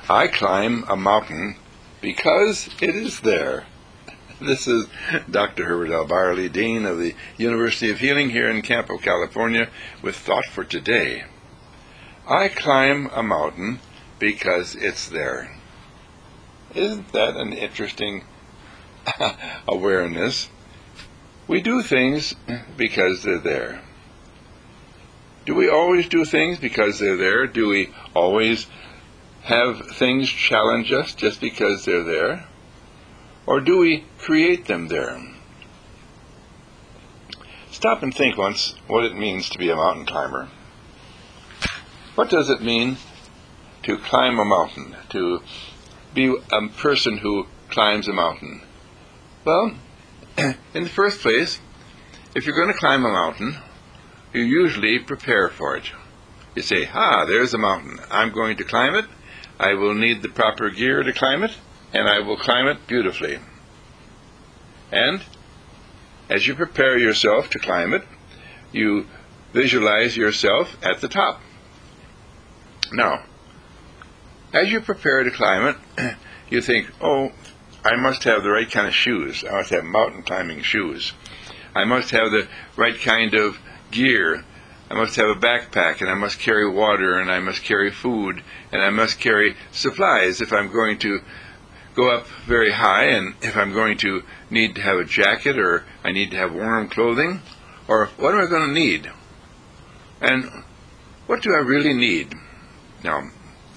I climb a mountain because it is there. This is Dr. Herbert L. Barley, Dean of the University of Healing here in Campo, California, with Thought for Today. I climb a mountain because it's there. Isn't that an interesting awareness? We do things because they're there. Do we always do things because they're there? Do we always have things challenge us just because they're there? Or do we create them there? Stop and think once what it means to be a mountain climber. What does it mean to climb a mountain, to be a person who climbs a mountain? Well, in the first place, if you're going to climb a mountain, you usually prepare for it. You say, there's a mountain. I'm going to climb it. I will need the proper gear to climb it, and I will climb it beautifully. And as you prepare yourself to climb it, you visualize yourself at the top. Now, as you prepare to climb it, you think, I must have the right kind of shoes. I must have mountain climbing shoes. I must have the right kind of gear. I must have a backpack, and I must carry water, and I must carry food, and I must carry supplies if I'm going to go up very high, and if I'm going to need to have a jacket, or I need to have warm clothing, or what am I going to need? And what do I really need? Now,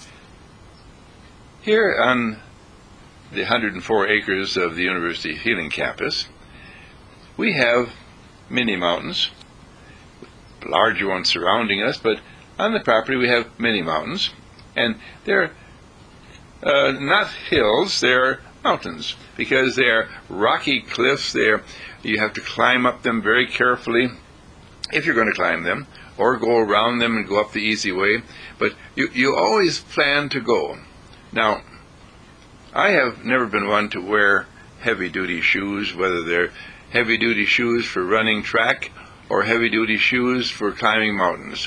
here on the 104 acres of the University of Healing campus, we have many mountains, larger ones surrounding us, but on the property we have many mountains, and they're not hills, they're mountains, because they're rocky cliffs. You have to climb up them very carefully if you're going to climb them, or go around them and go up the easy way, but you always plan to go. Now, I have never been one to wear heavy-duty shoes, whether they're heavy-duty shoes for running track or heavy-duty shoes for climbing mountains.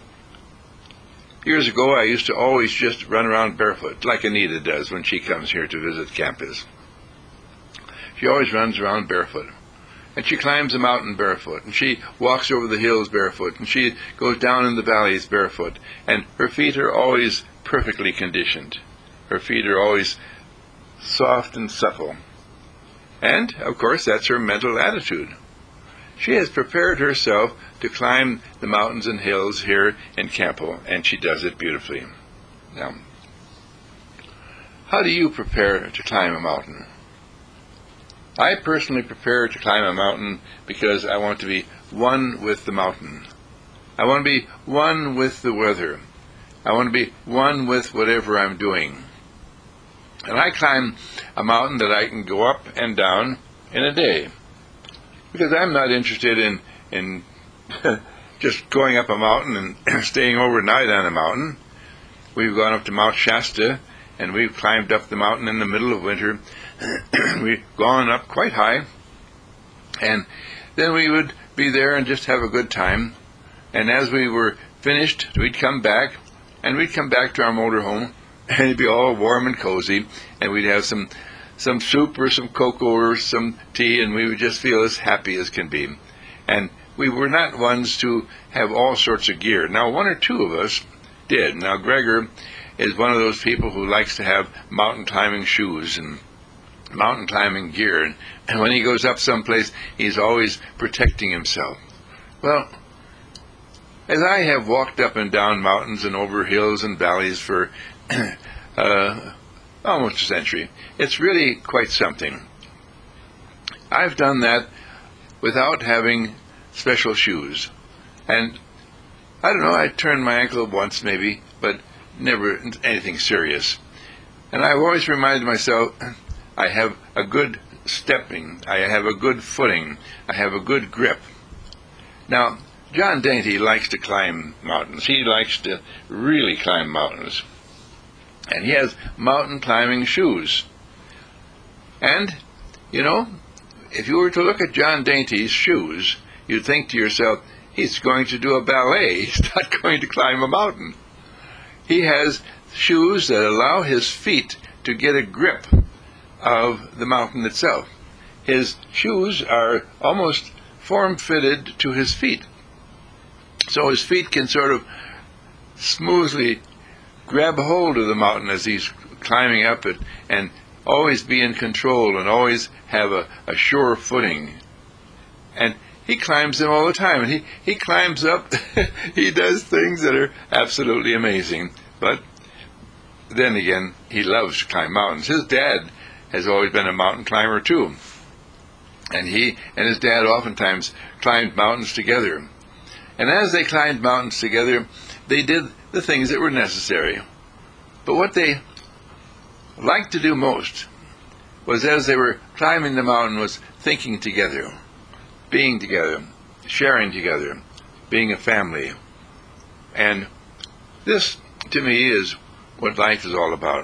Years ago, I used to always just run around barefoot, like Anita does when she comes here to visit campus. She always runs around barefoot. And she climbs a mountain barefoot, and she walks over the hills barefoot, and she goes down in the valleys barefoot, and her feet are always perfectly conditioned. Her feet are always soft and supple. And, of course, that's her mental attitude. She has prepared herself to climb the mountains and hills here in Campo, and she does it beautifully. Now, how do you prepare to climb a mountain? I personally prepare to climb a mountain because I want to be one with the mountain. I want to be one with the weather. I want to be one with whatever I'm doing. And I climb a mountain that I can go up and down in a day, because I'm not interested in just going up a mountain and staying overnight on a mountain. We've gone up to Mount Shasta, and we've climbed up the mountain in the middle of winter. We've gone up quite high, and then we would be there and just have a good time. And as we were finished, we'd come back to our motorhome, and it'd be all warm and cozy, and we'd have some soup or some cocoa or some tea, and we would just feel as happy as can be. And we were not ones to have all sorts of gear. Now, one or two of us did. Now, Gregor is one of those people who likes to have mountain climbing shoes and mountain climbing gear, and when he goes up someplace, he's always protecting himself. Well, as I have walked up and down mountains and over hills and valleys for almost a century, it's really quite something. I've done that without having special shoes. And I don't know, I turned my ankle once maybe, but never anything serious. And I've always reminded myself, I have a good stepping, I have a good footing, I have a good grip. Now, John Dainty likes to climb mountains. He likes to really climb mountains. And he has mountain climbing shoes. And, if you were to look at John Dainty's shoes, you'd think to yourself, he's going to do a ballet. He's not going to climb a mountain. He has shoes that allow his feet to get a grip of the mountain itself. His shoes are almost form-fitted to his feet, so his feet can sort of smoothly grab hold of the mountain as he's climbing up it, and always be in control and always have a sure footing. And he climbs them all the time, and he climbs up. He does things that are absolutely amazing. But then again, he loves to climb mountains. His dad has always been a mountain climber too, and he and his dad oftentimes climbed mountains together. And as they climbed mountains together, they did the things that were necessary. But what they liked to do most was, as they were climbing the mountain, was thinking together, being together, sharing together, being a family. And this, to me, is what life is all about.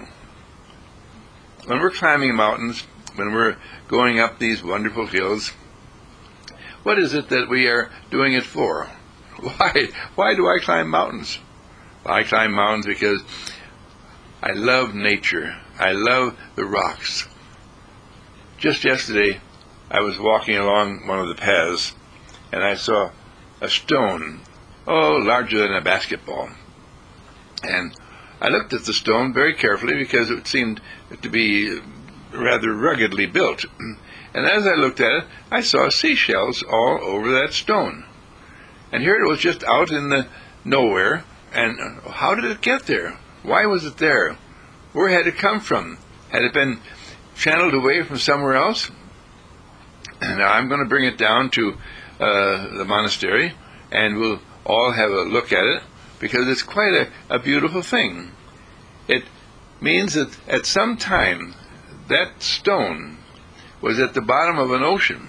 When we're climbing mountains, when we're going up these wonderful hills, what is it that we are doing it for? Why do I climb mountains? I climb mountains because I love nature. I love the rocks. Just yesterday, I was walking along one of the paths, and I saw a stone, larger than a basketball. And I looked at the stone very carefully because it seemed to be rather ruggedly built. And as I looked at it, I saw seashells all over that stone. And here it was, just out in the nowhere. And how did it get there? Why was it there? Where had it come from? Had it been channeled away from somewhere else? And now I'm going to bring it down to the monastery, and we'll all have a look at it, because it's quite a beautiful thing. It means that at some time that stone was at the bottom of an ocean.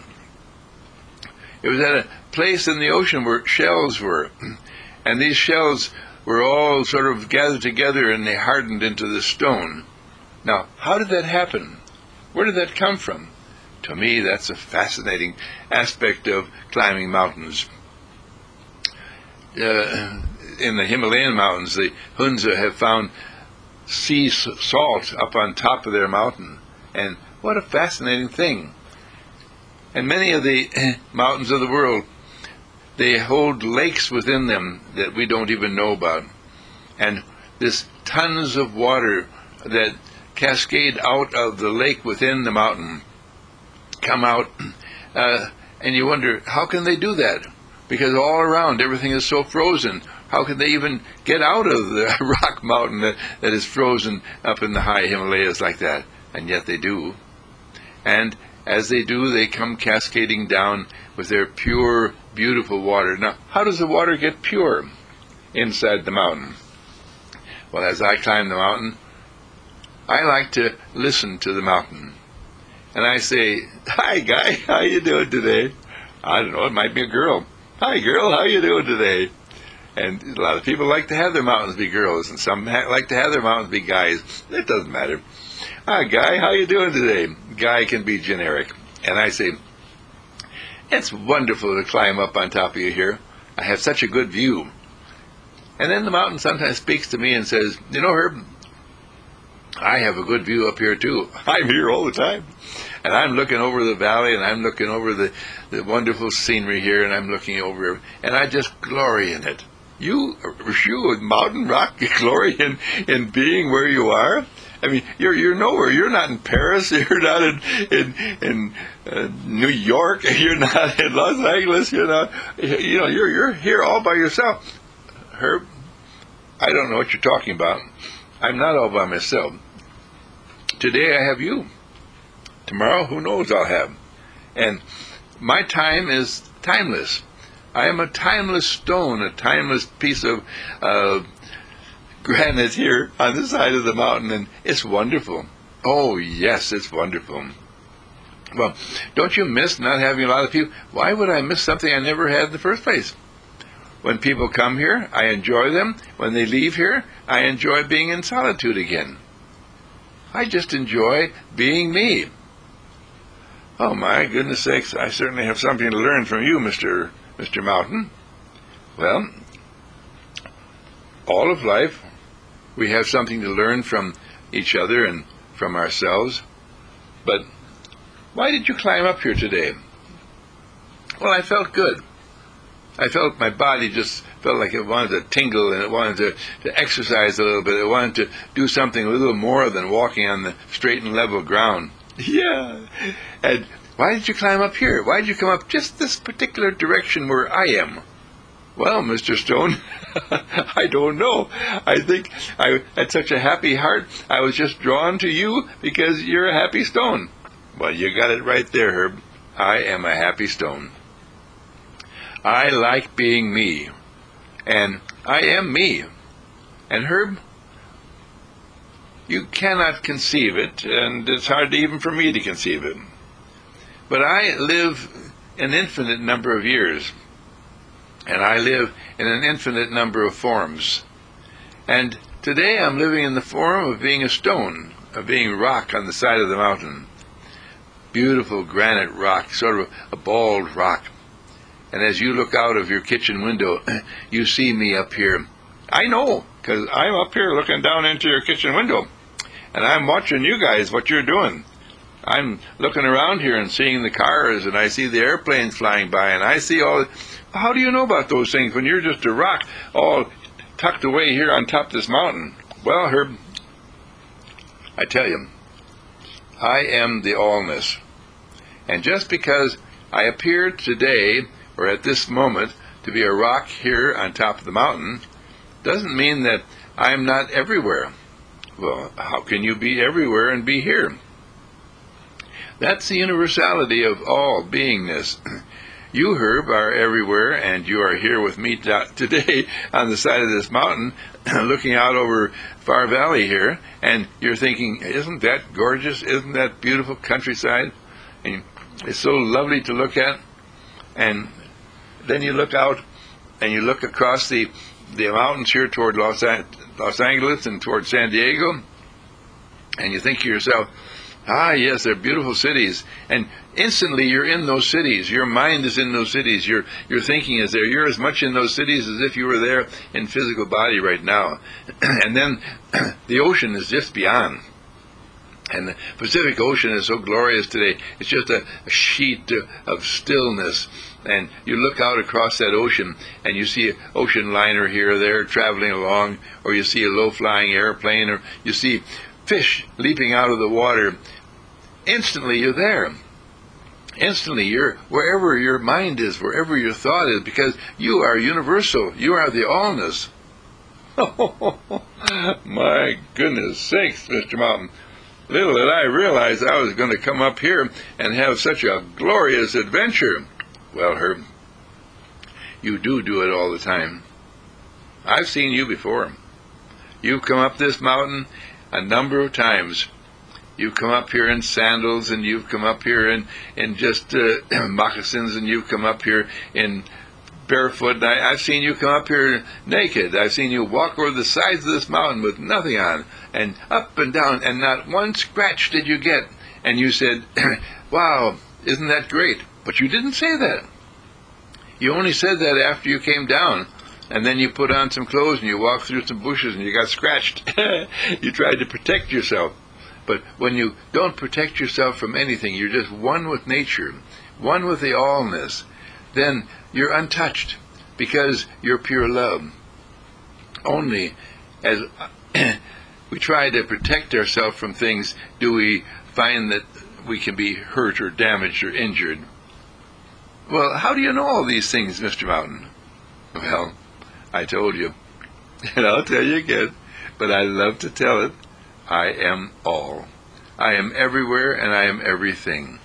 It was at a place in the ocean where shells were, and these shells were all sort of gathered together, and they hardened into the stone. Now, how did that happen? Where did that come from? To me, that's a fascinating aspect of climbing mountains. In the Himalayan mountains, the Hunza have found sea salt up on top of their mountain. And what a fascinating thing. And many of the mountains of the world, they hold lakes within them that we don't even know about. And this tons of water that cascade out of the lake within the mountain come out, and you wonder, how can they do that? Because all around everything is so frozen. How can they even get out of the rock mountain that is frozen up in the high Himalayas like that? And yet they do. And as they do, they come cascading down with their pure, beautiful water. Now, how does the water get pure inside the mountain? Well, as I climb the mountain, I like to listen to the mountain. And I say, "Hi, guy, how you doing today?" I don't know, it might be a girl. "Hi, girl, how you doing today?" And a lot of people like to have their mountains be girls, and some like to have their mountains be guys. It doesn't matter. "Hi, guy, how you doing today?" Guy can be generic. And I say, "It's wonderful to climb up on top of you here. I have such a good view." And then the mountain sometimes speaks to me and says, "You know, Herb, I have a good view up here too. I'm here all the time. And I'm looking over the valley, and I'm looking over the wonderful scenery here, and I'm looking over, and I just glory in it." You, mountain rock, you glory in being where you are? I mean, you're nowhere. You're not in Paris. You're not in New York. You're not in Los Angeles. You're here all by yourself. Herb, I don't know what you're talking about. I'm not all by myself. Today I have you. Tomorrow, who knows I'll have. And my time is timeless. I am a timeless stone, a timeless piece of granite here on the side of the mountain, and it's wonderful. Oh, yes, it's wonderful. Well, don't you miss not having a lot of people? Why would I miss something I never had in the first place? When people come here, I enjoy them. When they leave here, I enjoy being in solitude again. I just enjoy being me. Oh, my goodness sakes, I certainly have something to learn from you, Mr. Mountain. Well, all of life We have something to learn from each other and from ourselves. But why did you climb up here today? Well, I felt good. I felt my body just felt like it wanted to tingle, and it wanted to exercise a little bit. It wanted to do something a little more than walking on the straight and level ground. Yeah. And why did you climb up here? Why did you come up just this particular direction where I am? Well, Mr. Stone, I don't know. I think I had such a happy heart, I was just drawn to you because you're a happy stone. Well, you got it right there, Herb. I am a happy stone. I like being me, and I am me. And Herb, you cannot conceive it, and it's hard even for me to conceive it. But I live an infinite number of years, and I live in an infinite number of forms. And today I'm living in the form of being a stone, of being rock on the side of the mountain. Beautiful granite rock, sort of a bald rock. And as you look out of your kitchen window, you see me up here. I know, because I'm up here looking down into your kitchen window. And I'm watching you guys, what you're doing. I'm looking around here and seeing the cars, and I see the airplanes flying by, and I see all... How do you know about those things when you're just a rock all tucked away here on top of this mountain? Well, Herb, I tell you, I am the allness. And just because I appear today, or at this moment, to be a rock here on top of the mountain, doesn't mean that I'm not everywhere. Well, how can you be everywhere and be here? That's the universality of all beingness. You, Herb, are everywhere, and you are here with me today on the side of this mountain, looking out over Far Valley here, and you're thinking, isn't that gorgeous? Isn't that beautiful countryside? And it's so lovely to look at. And then you look out, and you look across the mountains here toward Los Angeles and toward San Diego, and you think to yourself, ah, yes, they're beautiful cities. And instantly you're in those cities. Your mind is in those cities. Your thinking is there. You're as much in those cities as if you were there in physical body right now. And then the ocean is just beyond. And the Pacific Ocean is so glorious today. It's just a sheet of stillness. And you look out across that ocean, and you see an ocean liner here or there traveling along, or you see a low-flying airplane, or you see fish leaping out of the water. Instantly you're there. Instantly you're wherever your mind is, wherever your thought is, because you are universal. You are the allness. My goodness sakes, Mr. Mountain. Little did I realize I was going to come up here and have such a glorious adventure. Well, Herb, you do it all the time. I've seen you before. You've come up this mountain a number of times. You've come up here in sandals, and you've come up here in just moccasins, and you've come up here in barefoot. I've seen you come up here naked. I've seen you walk over the sides of this mountain with nothing on, and up and down, and not one scratch did you get. And you said, wow, isn't that great? But you didn't say that. You only said that after you came down, and then you put on some clothes, and you walked through some bushes, and you got scratched. You tried to protect yourself. But when you don't protect yourself from anything, you're just one with nature, one with the allness, then you're untouched, because you're pure love. Only as we try to protect ourselves from things do we find that we can be hurt or damaged or injured. Well, how do you know all these things, Mr. Mountain? Well, I told you, and I'll tell you again, but I love to tell it. I am all. I am everywhere, and I am everything.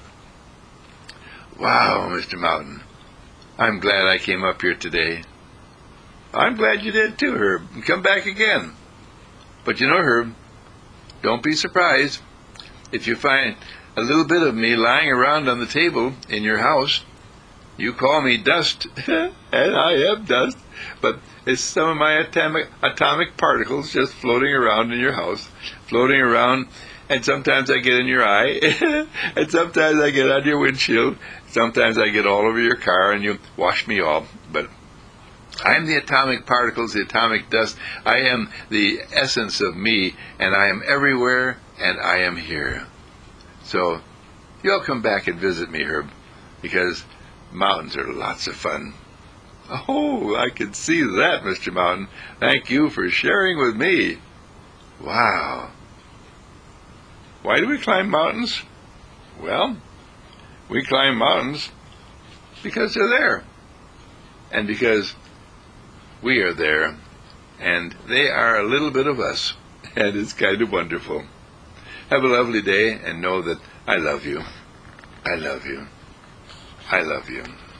Wow, Mr. Mountain. I'm glad I came up here today. I'm glad you did too, Herb. And come back again. But you know, Herb, don't be surprised if you find a little bit of me lying around on the table in your house. You call me dust, and I am dust, but it's some of my atomic particles just floating around in your house, floating around, and sometimes I get in your eye, and sometimes I get on your windshield, sometimes I get all over your car, and you wash me off. But I am the atomic particles, the atomic dust. I am the essence of me, and I am everywhere, and I am here. So you'll come back and visit me, Herb, because mountains are lots of fun. Oh, I can see that, Mr. Mountain. Thank you for sharing with me. Wow. Why do we climb mountains? Well, we climb mountains because they're there, and because we are there, and they are a little bit of us, and it's kind of wonderful. Have a lovely day, and know that I love you. I love you. I love you.